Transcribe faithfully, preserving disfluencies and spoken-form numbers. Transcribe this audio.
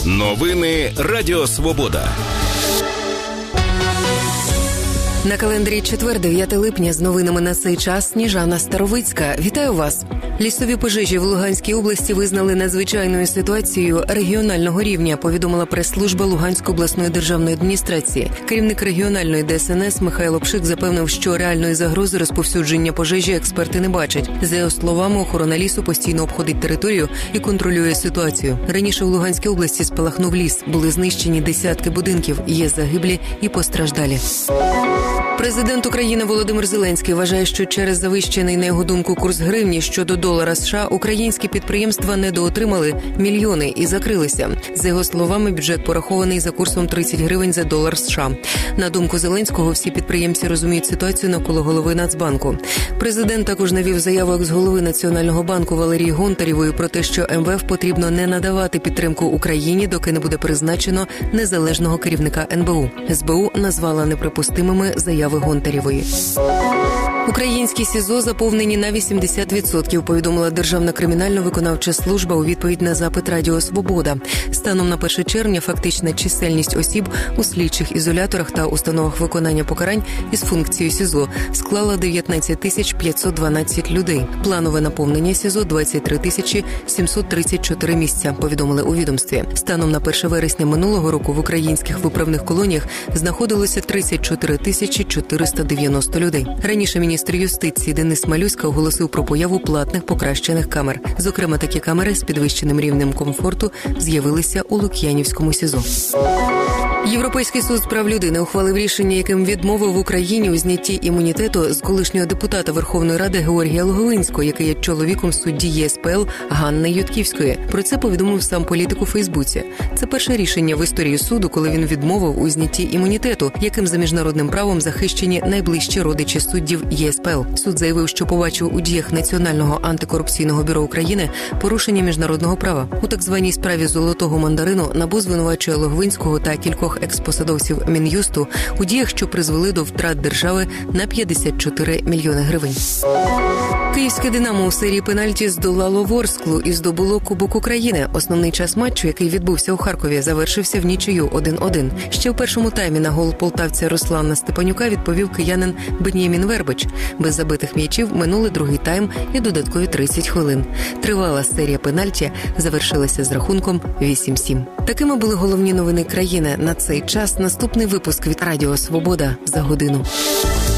Новини Радіо Свобода. На календарі четвер, дев'яте липня, з новинами на цей час Сніжана Старовицька. Вітаю вас! Лісові пожежі в Луганській області визнали надзвичайною ситуацією регіонального рівня, повідомила прес-служба Луганської обласної державної адміністрації. Керівник регіональної Де Ес Ен Ес Михайло Пшик запевнив, що реальної загрози розповсюдження пожежі експерти не бачать. За його словами, охорона лісу постійно обходить територію і контролює ситуацію. Раніше в Луганській області спалахнув ліс, були знищені десятки будинків, є загиблі і постраждалі. Президент України Володимир Зеленський вважає, що через завищений, на його думку, курс гривні щодо долара США українські підприємства недоотримали мільйони і закрилися. За його словами, бюджет порахований за курсом тридцять гривень за долар США. На думку Зеленського, всі підприємці розуміють ситуацію навколо голови Нацбанку. Президент також навів заяву екс-голови Національного банку Валерії Гонтарєвої про те, що Ем Ве Еф потрібно не надавати підтримку Україні, доки не буде призначено незалежного керівника Ен Бе У. Ес Бе У назвала неприпустимими заяви Гонтарєвої. Українські СІЗО заповнені на вісімдесят відсотків, повідомила Державна кримінально-виконавча служба у відповідь на запит Радіо Свобода. Станом на перше червня фактична чисельність осіб у слідчих ізоляторах та установах виконання покарань із функцією СІЗО склала дев'ятнадцять тисяч п'ятсот дванадцять людей. Планове наповнення СІЗО – двадцять три тисячі сімсот тридцять чотири місця, повідомили у відомстві. Станом на перше вересня минулого року в українських виправних колоніях знаходилося тридцять чотири тисячі чотириста дев'яносто людей. Раніше міністр юстиції Денис Малюська оголосив про появу платних покращених камер. Зокрема, такі камери з підвищеним рівнем комфорту з'явилися у Лук'янівському СІЗО. Європейський суд з прав людини ухвалив рішення, яким відмовив Україні у знятті імунітету з колишнього депутата Верховної Ради Георгія Логовинського, який є чоловіком судді Є Ес Пе Ел Ганни Ютківської. Про це повідомив сам політик у Фейсбуці. Це перше рішення в історії суду, коли він відмовив у знятті імунітету, яким за міжнародним правом захищені найближчі родичі суддів Є Ес Пе Ел. Суд заявив, що побачив у діях Національного антикорупційного бюро України порушення міжнародного права. У так званій справі «Золотого мандарину» НАБУ звинувачує Логовинського та кількох експосадовців Мін'юсту у діях, що призвели до втрат держави на п'ятдесят чотири мільйони гривень. Київське «Динамо» у серії пенальті здолало Ворсклу і здобуло Кубок України. Основний час матчу, який відбувся у Харкові, завершився в нічию один один. Ще в першому таймі на гол полтавця Руслана Степанюка відповів киянин Бен'ямін Вербич. Без забитих м'ячів минули другий тайм і додаткові тридцять хвилин. Тривала серія пенальті завершилася з рахунком вісім сім. Такими були головні новини країни на цей час. Наступний випуск від Радіо Свобода за годину.